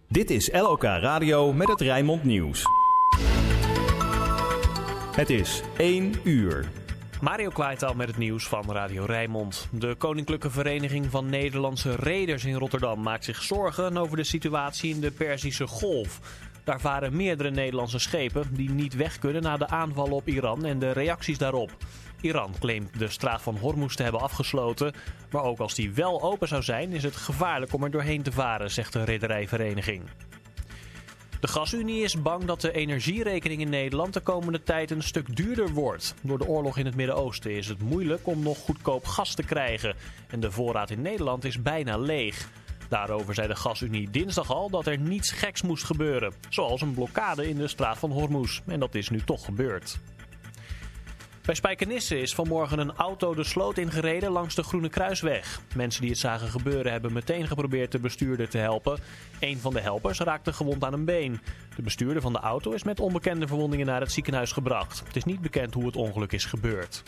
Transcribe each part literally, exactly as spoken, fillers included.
Dit is L O K Radio met het Rijnmond Nieuws. Het is één uur. Mario Kwaaital met het nieuws van Radio Rijnmond. De Koninklijke Vereniging van Nederlandse Reders in Rotterdam maakt zich zorgen over de situatie in de Perzische Golf. Daar varen meerdere Nederlandse schepen die niet weg kunnen na de aanvallen op Iran en de reacties daarop. Iran claimt de straat van Hormuz te hebben afgesloten, maar ook als die wel open zou zijn is het gevaarlijk om er doorheen te varen, zegt de rederijvereniging. De Gasunie is bang dat de energierekening in Nederland de komende tijd een stuk duurder wordt. Door de oorlog in het Midden-Oosten is het moeilijk om nog goedkoop gas te krijgen. En de voorraad in Nederland is bijna leeg. Daarover zei de Gasunie dinsdag al dat er niets geks moest gebeuren. Zoals een blokkade in de straat van Hormuz. En dat is nu toch gebeurd. Bij Spijkenisse is vanmorgen een auto de sloot ingereden langs de Groene Kruisweg. Mensen die het zagen gebeuren hebben meteen geprobeerd de bestuurder te helpen. Een van de helpers raakte gewond aan een been. De bestuurder van de auto is met onbekende verwondingen naar het ziekenhuis gebracht. Het is niet bekend hoe het ongeluk is gebeurd.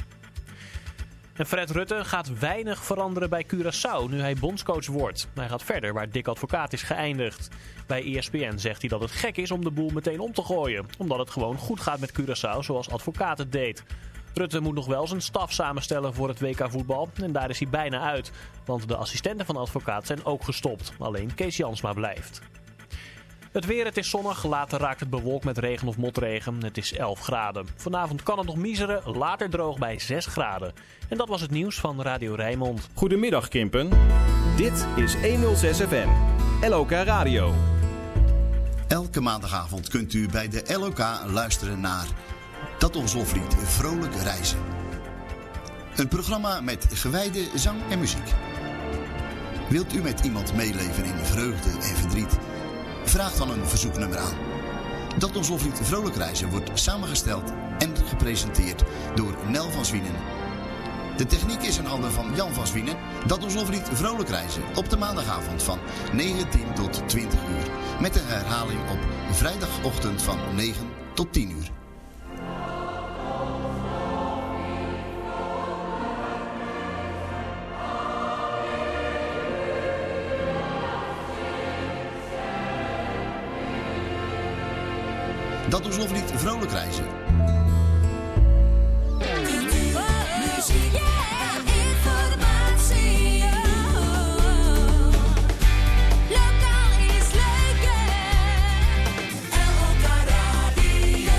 En Fred Rutte gaat weinig veranderen bij Curaçao nu hij bondscoach wordt. Hij gaat verder waar Dick Advocaat is geëindigd. Bij E S P N zegt hij dat het gek is om de boel meteen om te gooien. Omdat het gewoon goed gaat met Curaçao zoals Advocaat het deed. Rutte moet nog wel zijn staf samenstellen voor het W K voetbal en daar is hij bijna uit. Want de assistenten van Advocaat zijn ook gestopt. Alleen Kees Jansma blijft. Het weer, het is zonnig, later raakt het bewolkt met regen of motregen. Het is elf graden. Vanavond kan het nog miezeren, later droog bij zes graden. En dat was het nieuws van Radio Rijnmond. Goedemiddag Kimpen. Dit is honderdzes F M. L O K Radio. Elke maandagavond kunt u bij de L O K luisteren naar Dat Ons Loflied Vrolijk Reizen. Een programma met gewijde zang en muziek. Wilt u met iemand meeleven in vreugde en verdriet? Vraag dan een verzoeknummer aan. Dat Ons Loflied Vrolijk Reizen wordt samengesteld en gepresenteerd door Nel van Zwienen. De techniek is in handen van Jan van Zwienen. Dat Ons Loflied Vrolijk Reizen op de maandagavond van negentien tot twintig uur. Met een herhaling op vrijdagochtend van negen tot tien uur. Dat Ons Loflied Vrolijk Reizen. Muziek en informatie. Lokaal is leuk. L O K Radio.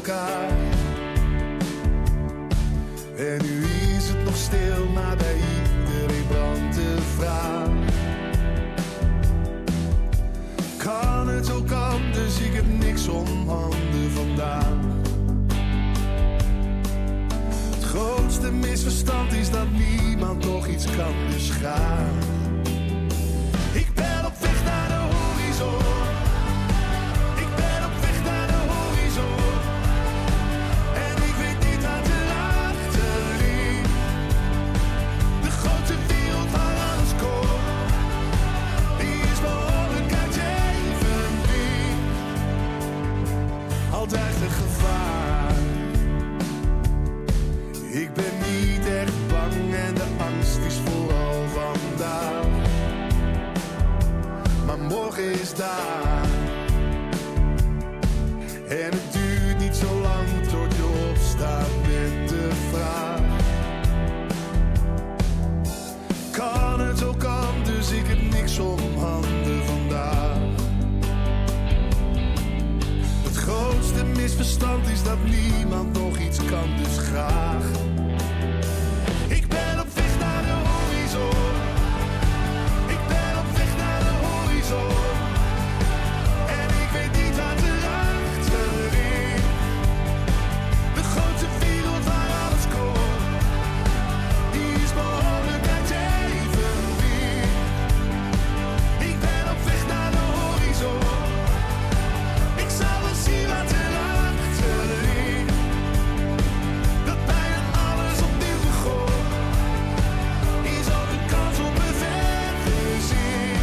elkaar. En nu is het nog stil, maar bij iedereen brandt de vraag. Kan het ook anders, ik heb niks om handen vandaag. Het grootste misverstand is dat niemand toch iets kan, dus ga. Ik ben op weg naar de horizon. Ik ben op weg naar de horizon. En ik weet niet wat erachter ligt. De grote wereld waar alles komt, die is behoorlijk uit evenwicht. Altijd een gevaar. Ik ben niet echt bang en de angst is vooral vandaag. Maar morgen is daar. En het duurt niet zo lang tot je opstaat met de vraag. Kan het ook anders, ik heb niks om handen vandaag. Het grootste misverstand is dat niemand nog iets kan, dus graag. Ik ben op weg naar de horizon. Ik ben op weg naar de horizon. En ik weet niet wat erachter ligt. De grote wereld waar alles komt, die is behoorlijk uit evenwicht. Ik ben op weg naar de horizon. Ik zal wel zien wat erachter ligt. Dat bijna alles opnieuw begon, is ook een kans op een vergezing.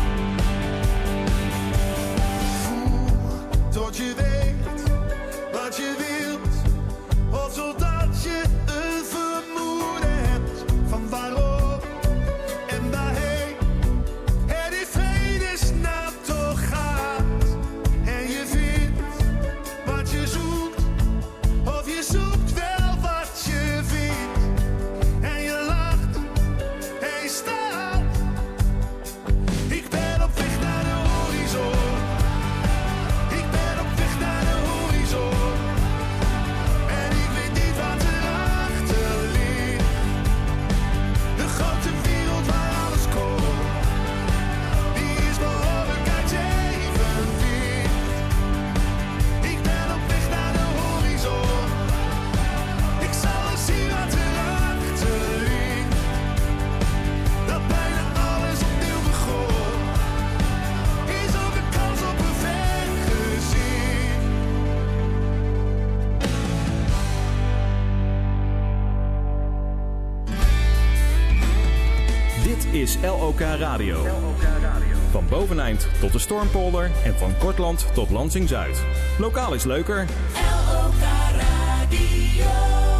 Voel tot je weet wat je wilt, of zodat je een vermoeden hebt van waarom en waarheen. En die vredesnaam toch gaat en je vindt wat je zoekt, of je zoekt wel wat je vindt. En je lacht en je staat. Ik ben op weg naar de horizon. Ik ben op weg naar de horizon. En ik weet niet wat erachter ligt. De grote wereld waar alles komt, die is behoorlijk uit evenwicht. Ik ben op weg naar de horizon. Ik zal eens zien wat erachter ligt. Dat bijna alles opnieuw begon, is ook een kans op een vergezing. Dit is L O K Radio. Van Boveneind tot de Stormpolder en van Kortland tot Lansing-Zuid. Lokaal is leuker. L O K Radio.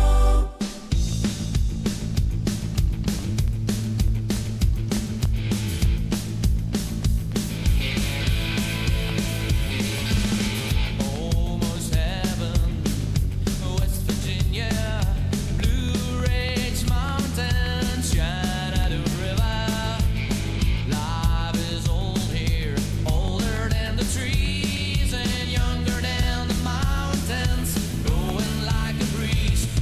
Almost heaven, West Virginia, Blue Ridge Mountains, Shenandoah River. Life is old here, older than the trees and younger than the mountains, going like a breeze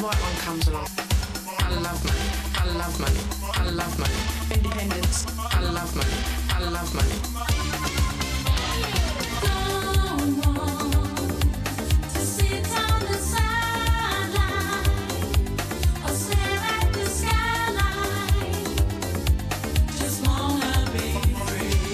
right one comes along. I love money, I love money, I love money. Independence, I love money, I love money. Don't want to sit on the sideline or stare at the skyline. Just wanna be free.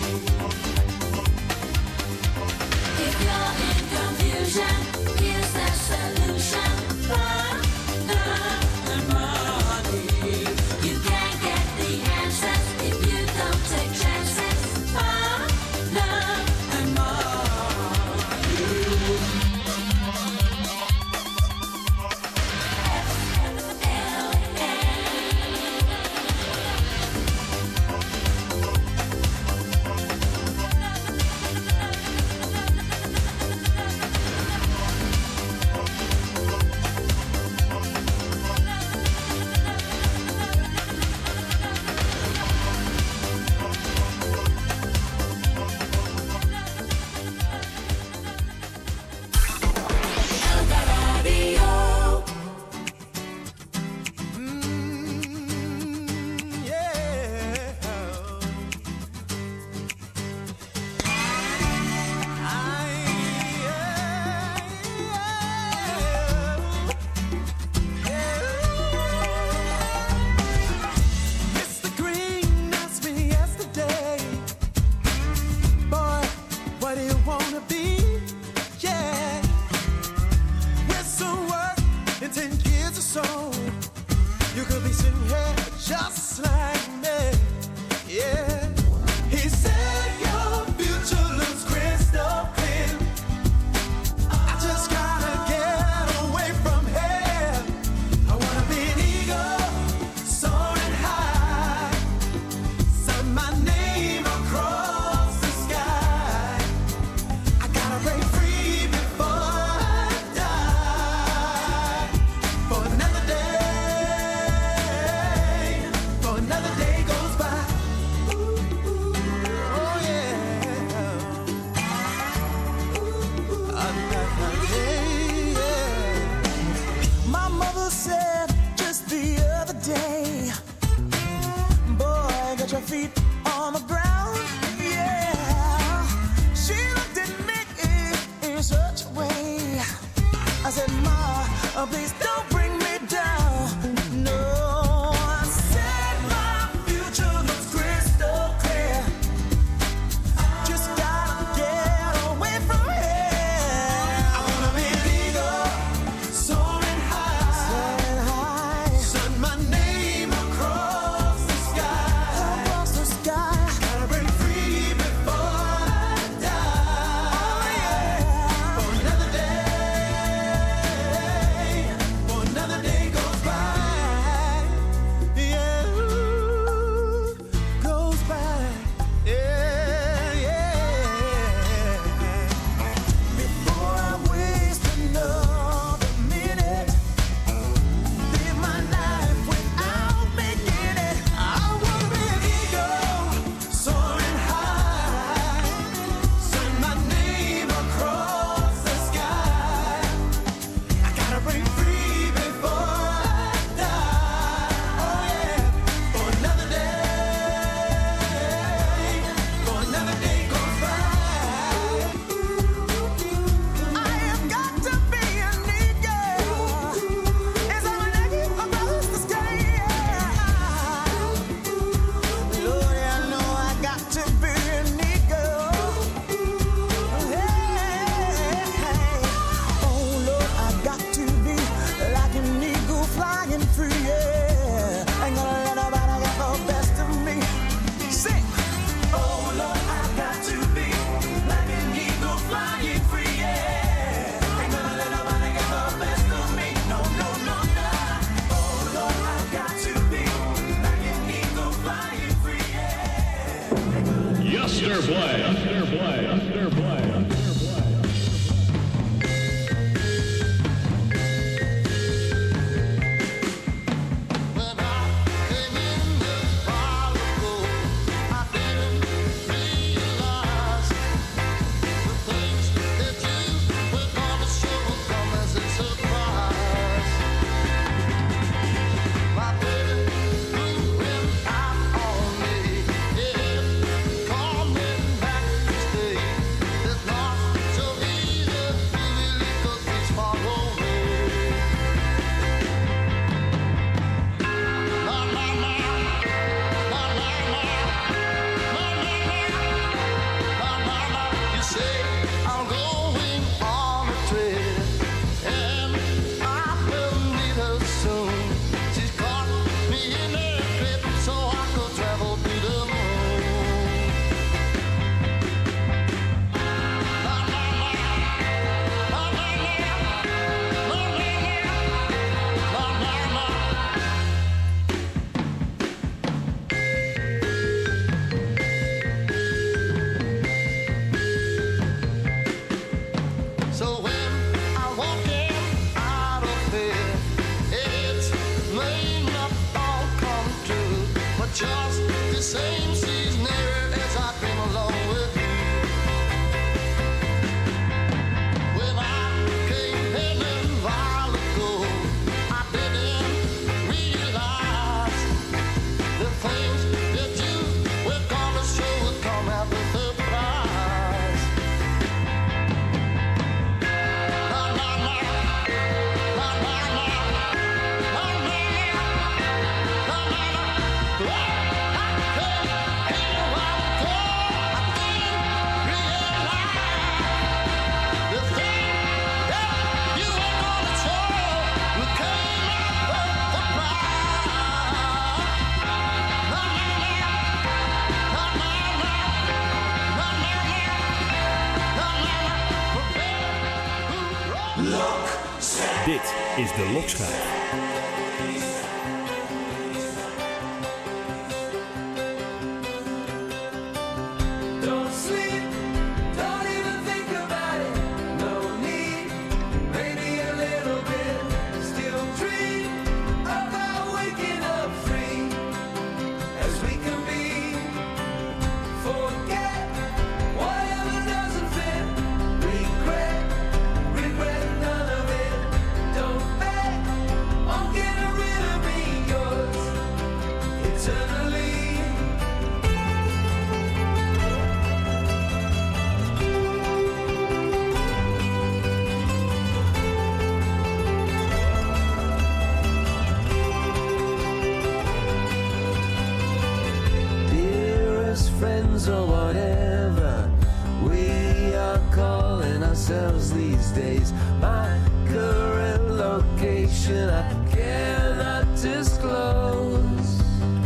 If you're in confusion, here's the solution. Love, love, and money. You can't get the answers if you don't take chances. Love, love, and money. Mister Green asked me yesterday, boy, what do you wanna be? Yeah, with some work in ten years or so, you could be sitting here just like me. Yeah, he said your future looks crystal clear. I just gotta get away from here. I wanna be an eagle, soaring high. Sign my name across the sky. I gotta break free before I die. For another day, for another day goes by. Ooh, oh yeah. Another day, yeah. My mother said just the other day, boy, get your feet on the ground. Yeah, she looked at me in, in such a way. I said, Ma, uh, please don't bring me down. No, I said my future looks crystal clear. Just gotta get away from here. I wanna be an eagle, soaring high. Soaring high. Sign my name across the sky. Across the sky. Gotta break free before I die. Oh yeah. For another day, for another day goes by. Yeah, ooh, goes by. Yeah, yeah. Before I waste another minute, live my life without making it. I wanna be an eagle, soaring high. Sign my name across the sky. I gotta break free before I die. Oh yeah, for another day, for another day goes by. I have got to be an eagle. As I'm an eagle across the sky. Lord, I know I got to be an eagle. Hey, oh Lord, I got to be like an eagle flying free. Yeah, ain't gonna let nobody get the best of me. Sing. Oh Lord, I got to be like an eagle flying free. Yeah, ain't gonna let nobody get the best of me. No, no, no, no. Oh Lord, I got to be like an eagle flying free. Yeah. Yester Play. Yester Play. Yester Play. When I came in this while ago, I didn't realize the things that you were gonna show come as a surprise. may not all come true, but just the same seems nearer as I dream along with you. When I came here a while ago, I didn't realize the things that you were gonna show would come out with a prize. Na na na, na na na, na na na, na na na. Well, I came here a while ago, I didn't realize the thing that you were gonna show would come out with a prize. Na na na, na na na, na na na, na na na. Look, Dit is de Lokschijf. Don't sleep, don't even think about it. No need, maybe a little bit. Still dream about waking up free as we can be. Forget whatever doesn't fit. Regret, regret none of it. Don't bet on getting rid of me, yours eternally. Dearest friends or whatever we are calling ourselves these days. My current location I cannot disclose.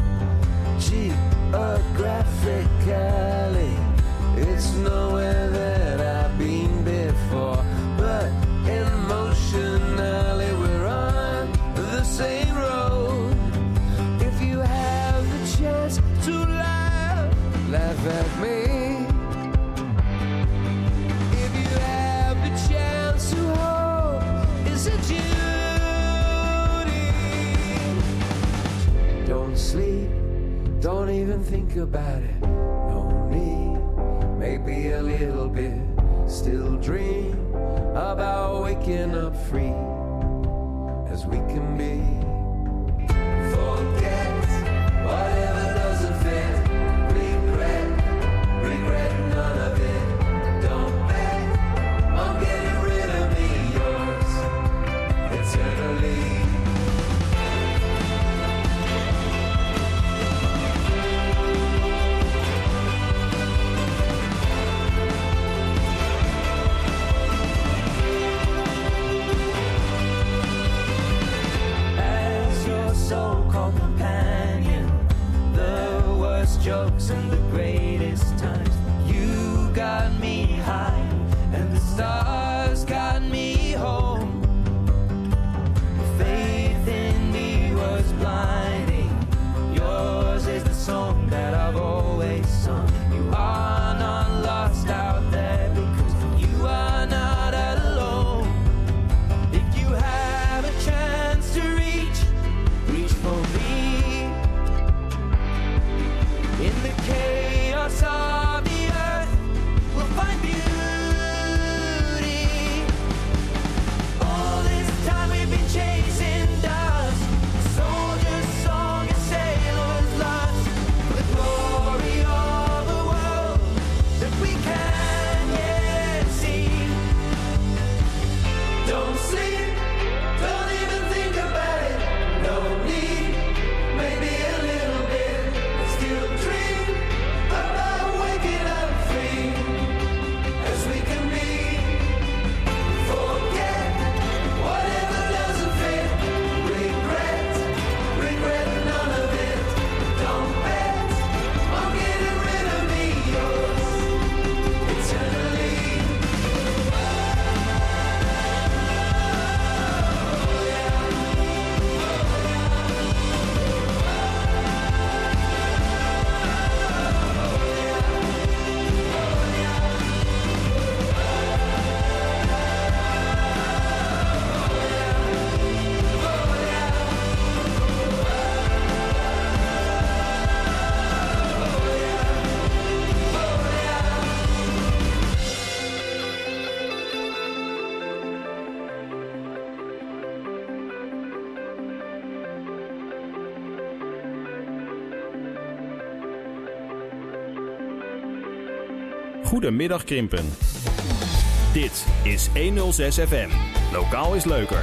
Geographically, it's nowhere that I've been before, but emotionally we're on the same road. If you have the chance to laugh, laugh at me. If you have the chance to hope, is it duty? Don't sleep, don't even think about it. No need, maybe a little bit. Still dream about waking up free as we can be. Forget whatever doesn't fit. Regret, regret none of it. Don't bet on getting rid of me, yours eternally. As your so-called companion, the worst jokes and the greatest times. You got me high, and the stars got me home. Faith in me was blinding. Yours is the song that I've always sung. You are not lost out there because you are not alone. If you have a chance to reach, reach for me. In the chaos of the earth, we'll find beauty. Goedemiddag Krimpen. Dit is honderdzes F M. Lokaal is leuker.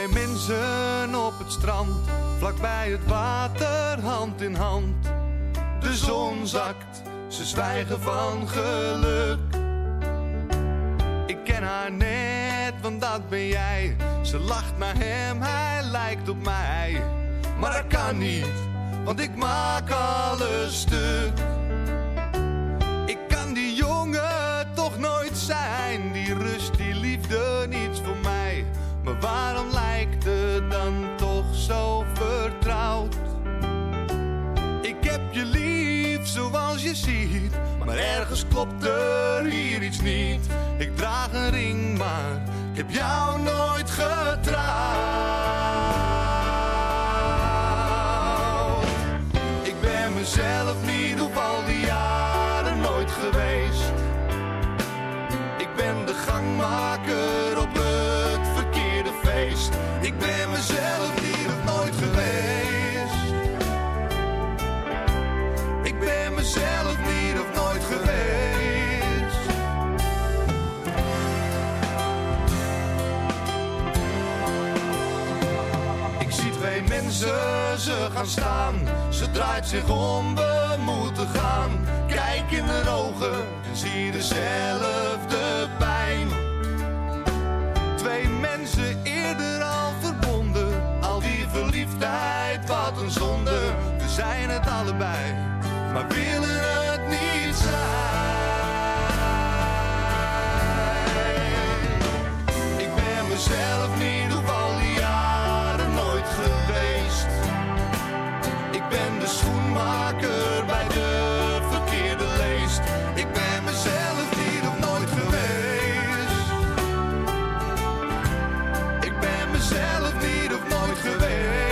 twee mensen op het strand, vlakbij het water, hand in hand. De zon zakt, ze zwijgen van geluk. Ik ken haar net, want dat ben jij. Ze lacht naar hem, hij lijkt op mij. Maar dat kan niet, want ik maak alles stuk. Ik kan die jongen toch nooit zijn. Die rust, die liefde, niets voor mij. Maar waarom lijkt het dan toch zo vertrouwd? Ik heb je lief zoals je ziet, maar ergens klopt er hier iets niet. Ik draag een ring, maar ik heb jou nooit getrouwd. Ik ben mezelf niet op al die jaren nooit geweest. Ik ben de gangmaker op het verkeerde feest. Ik ben mezelf niet of nooit geweest. Ik ben mezelf niet of nooit geweest. Ik zie twee mensen, ze gaan staan. Ze draait zich om, we moeten gaan. Kijk in haar ogen en zie dezelfde pijn. Twee mensen eerder al verbonden. Al die verliefdheid, wat een zonde. We zijn het allebei, maar willen het niet zijn. Ik ben mezelf niet op al die jaren nooit geweest. Ik ben de schoenmaker bij de verkeerde leest. Ik ben mezelf niet of nooit geweest. Ik ben mezelf niet of nooit geweest.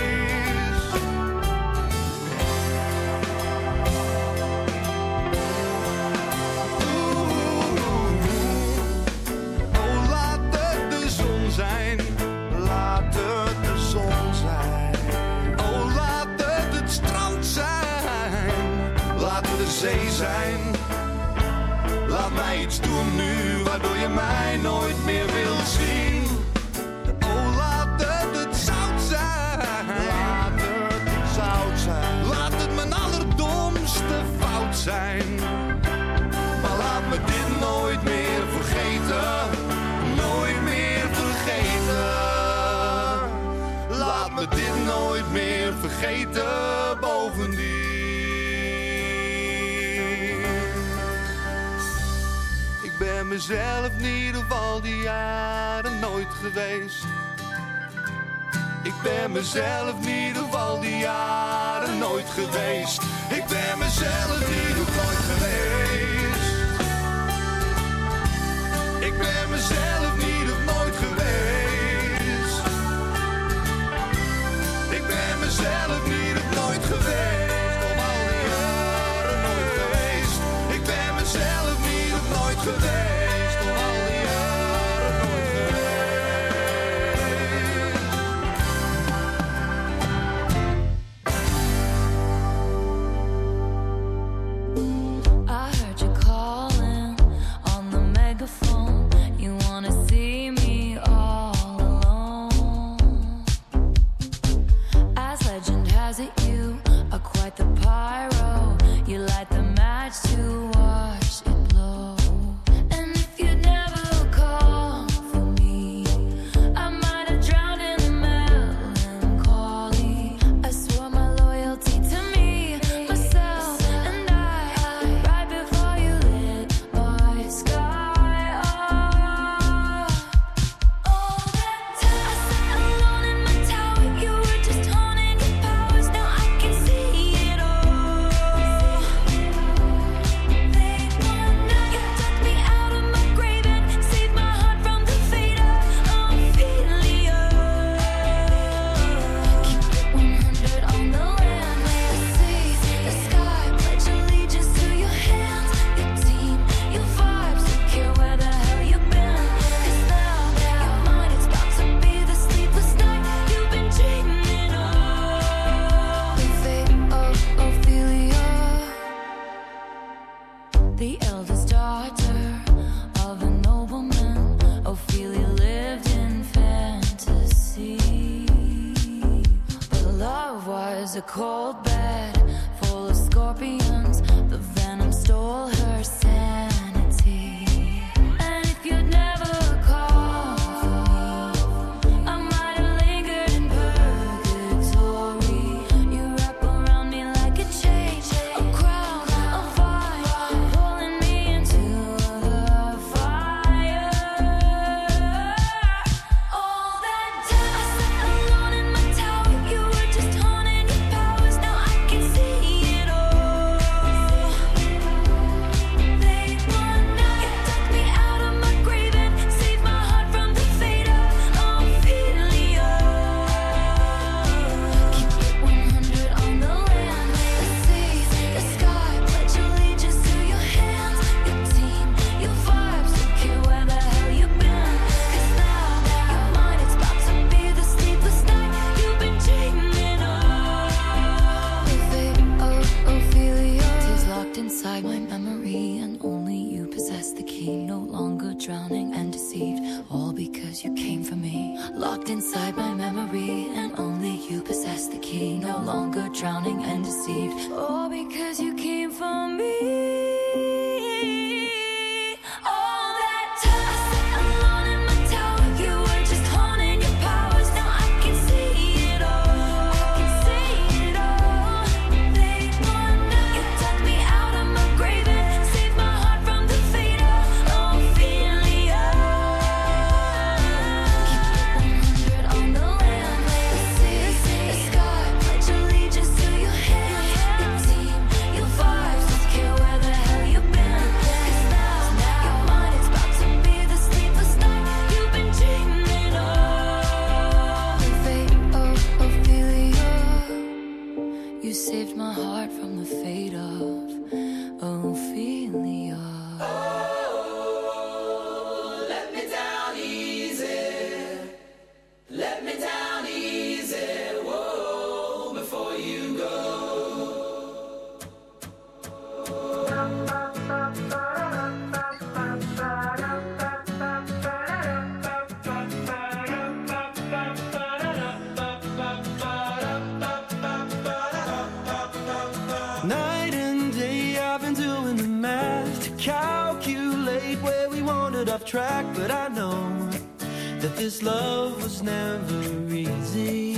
Oh, laat het de zon zijn. Laat het de zon zijn. Oh, laat het het strand zijn. Laat het de zee zijn. Laat mij iets doen nu waardoor je mij nooit meer wil zien. Oh, laat het het zout zijn. Laat het het zout zijn. Laat het mijn allerdomste fout zijn. Maar laat me dit nooit meer vergeten. Nooit meer vergeten. Laat me dit nooit meer vergeten. Bovendien. Ik ben mezelf niet op al die jaren nooit geweest. Ik ben mezelf niet op al die jaren nooit geweest. Ik ben mezelf niet op nooit geweest. Ik ben mezelf niet op nooit geweest. Ik ben mezelf niet op nooit geweest. Op al die jaren nooit geweest. Ik ben mezelf niet op nooit geweest. Op al die jaren nooit geweest. I heard you calling on the megaphone. You wanna see me all alone. As legend has it, you are quite the pyro. You light the match to watch it blow. And if you'd never call for me, I might have drowned in the melancholy. I swore my loyalty to me, myself, and I. Right before you lit my sky up. All that time I sat alone in my tower, you were just honing your powers. Now I can see it all. Late one night, you took me out of my grave and saved my heart from the fate of Ophelia. Keep it one hundred on the land, the sea, the sky. Pledge allegiance to your hands, your team, your vibes. Don't care where the hell you've been, 'cause now you're mine. It's about to be the sleepless night you've been dreaming of. The fate of Ophelia, the eldest daughter of a nobleman. Ophelia lived in fantasy. sanity. But love was a cold bed full of scorpions. The venom stole her sanity. And if you'd never called for me, I might have lingered in purgatory. You wrap around me like a chain, a crown, a vine, pulling me into the fire. All that time I sat alone in my tower, you were just honing your powers. Now I can see it all. Late one night, you dug me out of my grave and saved my heart from the fate of Ophelia. Keep it one hundred on the land, the sea, the sky. Pledge allegiance to your hands, your team, your vibes. Don't care where the hell you've been, 'cause now you're mine. It's about to be the sleepless night you've been dreaming of. The fate of Ophelia is locked inside my memory, and only you possess the key. No longer drowning and deceived, all because you came for me. Locked inside my memory, and only you possess the key. No longer drowning and deceived, all because you came for me. All that time I sat alone in my tower, you were just honing your powers. Now I can see it all. I can see it all. Late one night, you dug me out of my grave and saved my heart from the fate of Ophelia. Keep it one hundred on the land, the sea, the sky. Pledge allegiance to your hands, your team, your vibes. Don't care where the hell you've been, 'cause now you're mine. It's about to be the sleepless night you've been dreaming of. The fate of Ophelia, you saved my heart from the fate of Ophelia. Let me down easy. Let me down easy. Whoa, before you go. Night and day I've been doing the math to calculate where we wandered off track. But I know that this love was never easy.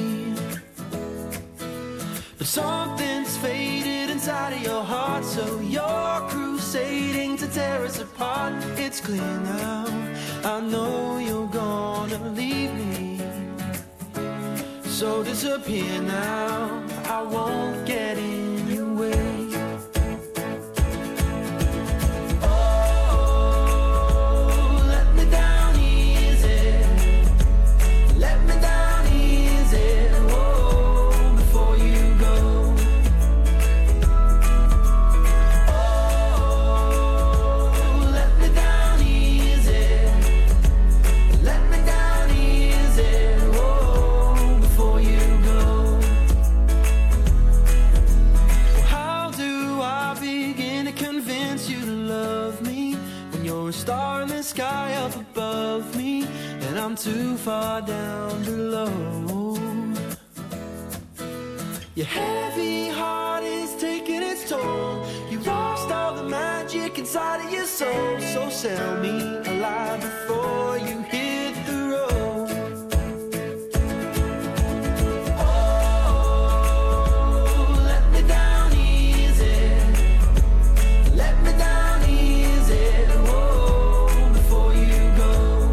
But something's faded inside of your heart, so you're crusading to tear us apart. It's clear now, I know you're gonna leave me. So disappear now, I won't get in your way. Oh, let me down easy. Let me down easy. Whoa, before you go. Oh, let me down easy. Let me down easy. Whoa, before you go. How do I begin to convince you to love me when you're a star in the sky up above me and I'm too far down below? Your heavy heart is taking its toll. You lost all the magic inside of your soul. So sell me alive before you hit the road. Oh, let me down easy. Let me down easy. Whoa, before you go.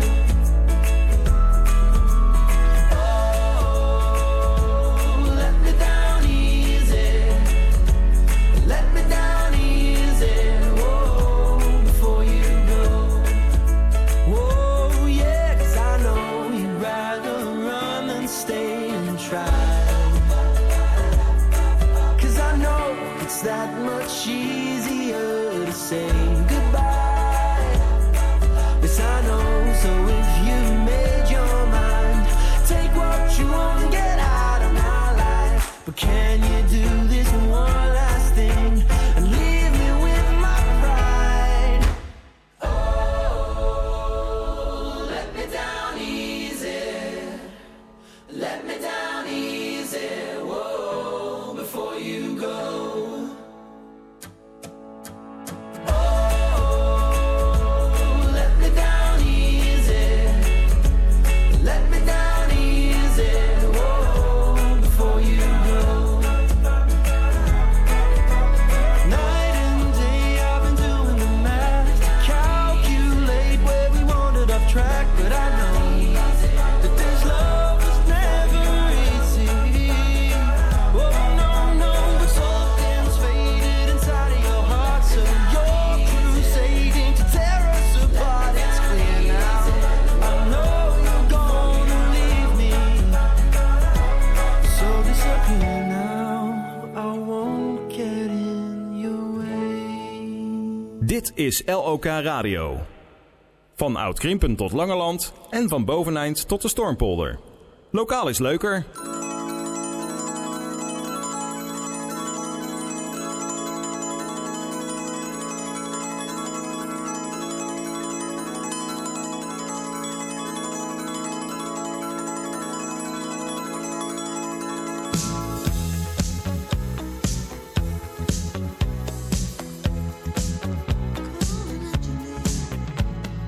Oh, let me down easy. Let me down easy. Whoa, before you go. Whoa, yeah, 'cause I know you'd rather run than stay and try. 'Cause I know it's that much easier to say goodbye. Yes, I know, so if you made your mind, take what you want and get out of my life. But can you do this one last thing and leave me with my pride? Oh, let me down easy. Dit is L O K Radio. Van Oud-Krimpen tot Langeland en van Boveneind tot de Stormpolder. Lokaal is leuker.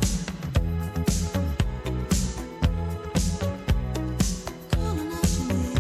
Calling out your name.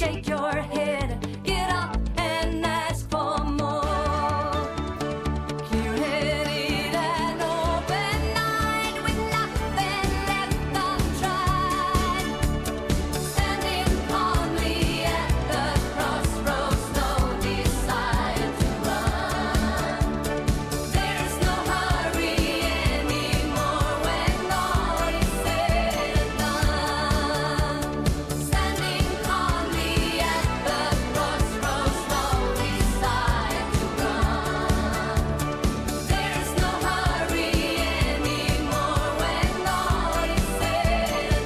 shake your head, get up and ask for more. Clear-headed and open-eyed, with nothing left untried, standing calmly at the crossroads, no desire to run. There's no hurry anymore when all is said and done. Standing calmly at the crossroads, no desire to run. There's no hurry anymore when all is said and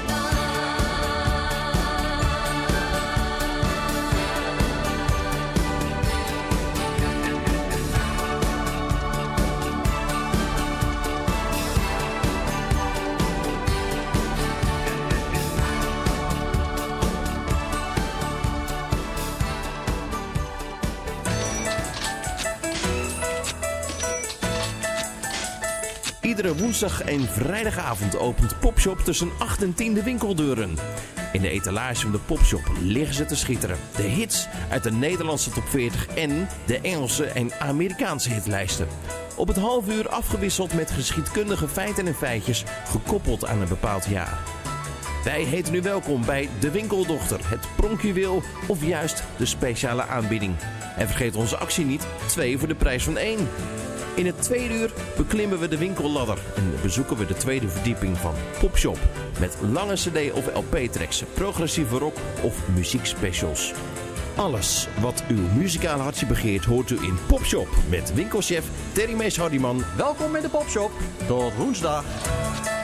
Iedere woensdag en vrijdagavond opent Popshop tussen acht en tien de winkeldeuren. In de etalage van de Popshop liggen ze te schitteren. De hits uit de Nederlandse top veertig en de Engelse en Amerikaanse hitlijsten. Op het half uur afgewisseld met geschiedkundige feiten en feitjes gekoppeld aan een bepaald jaar. Wij heten u welkom bij De Winkeldochter, het pronkjuweel of juist de speciale aanbieding. En vergeet onze actie niet, twee voor de prijs van één. In het tweede uur beklimmen we de winkelladder en bezoeken we de tweede verdieping van Popshop. Met lange cd of L P-tracks, progressieve rock of muziekspecials. Alles wat uw muzikale hartje begeert hoort u in Popshop met winkelchef Terry Mees Hardiman. Welkom in de Popshop. Tot woensdag.